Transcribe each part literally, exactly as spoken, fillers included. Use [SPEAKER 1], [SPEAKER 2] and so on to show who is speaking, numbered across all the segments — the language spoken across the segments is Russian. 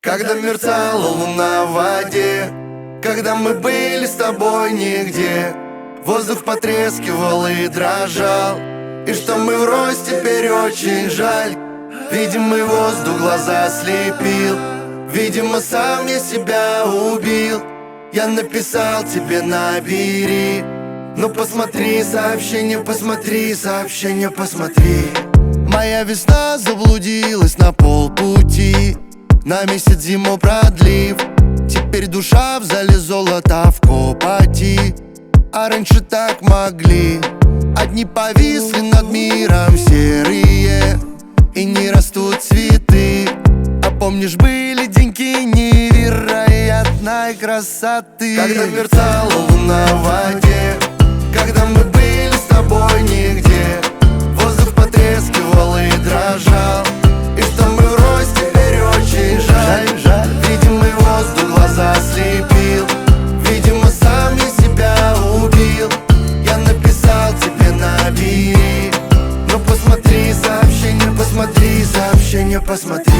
[SPEAKER 1] Когда мерцала луна в воде, когда мы были с тобой нигде, воздух потрескивал и дрожал. И что мы врозь, теперь очень жаль. Видимый воздух глаза слепил, видимо, сам я себя убил. Я написал тебе, набери, ну посмотри сообщение, посмотри сообщение, посмотри. Моя весна заблудилась на полпути, на месяц зиму продлив. Теперь душа в зале золота в копоти, а раньше так могли. Одни повисли над миром серые, и не растут цветы. А помнишь, были деньки невероятной красоты, когда мерцала луна в воде, когда мы были с тобой нигде, воздух потрескивал и дрожал. И что мы врозь, теперь очень жаль, жаль. Видимый воздух глаза слепил, видимо, сам я себя убил. Я написал тебе, набери, ну посмотри сообщение, посмотри сообщение, посмотри.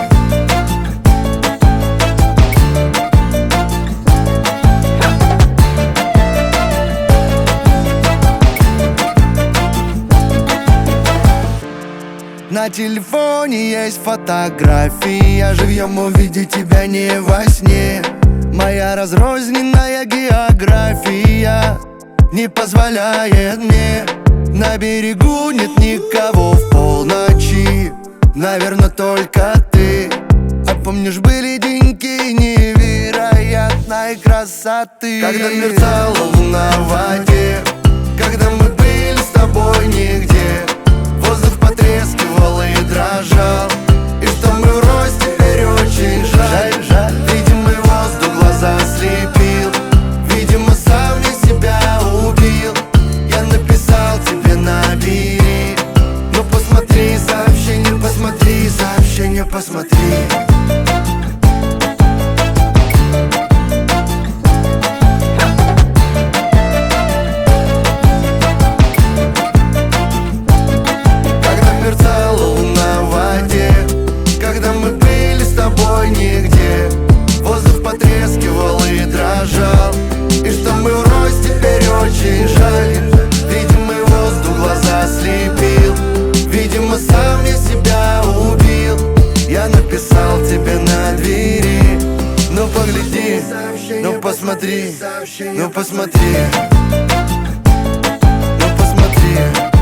[SPEAKER 1] На телефоне есть фотография, живьем увидеть тебя не во сне. Моя разрозненная география не позволяет мне. На берегу нет никого в полночи, наверное, только ты. А помнишь, были деньки невероятной красоты, когда мерцала луна в воде, когда мы были с тобой нигде, воздух потрескивал и дрожал. И что мы врозь, теперь очень жаль, жаль. Видимый воздух глаза слепил, видимо, сам я себя убил. Я написал тебе, набери, ну посмотри сообщение, посмотри сообщение, посмотри. Нигде воздух потрескивал и дрожал. И что мы врозь, теперь очень жаль. Видимый воздух глаза слепил, видимо, сам я себя убил. Я написал тебе на двери, ну погляди, ну посмотри, ну посмотри, ну посмотри.